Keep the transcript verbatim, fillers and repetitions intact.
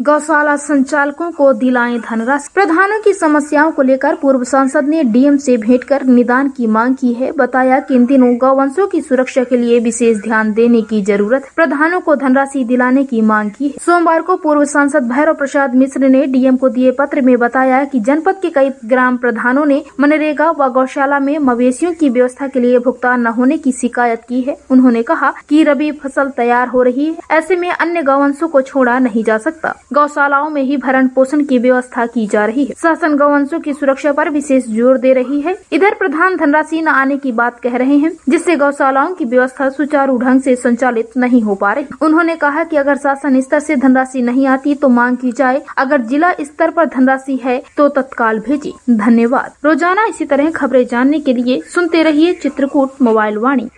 गौशाला संचालकों को दिलाएं धनराशि। प्रधानों की समस्याओं को लेकर पूर्व सांसद ने डीएम से भेंट कर निदान की मांग की है। बताया कि इन दिनों गौवंशों की सुरक्षा के लिए विशेष ध्यान देने की जरूरत है। प्रधानों को धनराशि दिलाने की मांग की है। सोमवार को पूर्व सांसद भैरव प्रसाद मिश्र ने डीएम को दिए पत्र में बताया कि जनपद के कई ग्राम प्रधानों ने मनरेगा व गौशाला में मवेशियों की व्यवस्था के लिए भुगतान न होने की शिकायत की है। उन्होंने कहा कि रबी फसल तैयार हो रही है, ऐसे में अन्य गौवंशों को छोड़ा नहीं जा सकता। गौशालाओं में ही भरण पोषण की व्यवस्था की जा रही है। शासन गौवंशों की सुरक्षा पर विशेष जोर दे रही है। इधर प्रधान धनराशि न आने की बात कह रहे हैं, जिससे गौशालाओं की व्यवस्था सुचारू ढंग से संचालित नहीं हो पा रही। उन्होंने कहा कि अगर शासन स्तर से धनराशि नहीं आती तो मांग की जाए, अगर जिला स्तर पर धनराशि है तो तत्काल भेजें। धन्यवाद। रोजाना इसी तरह खबरें जानने के लिए सुनते रहिए चित्रकूट मोबाइल वाणी।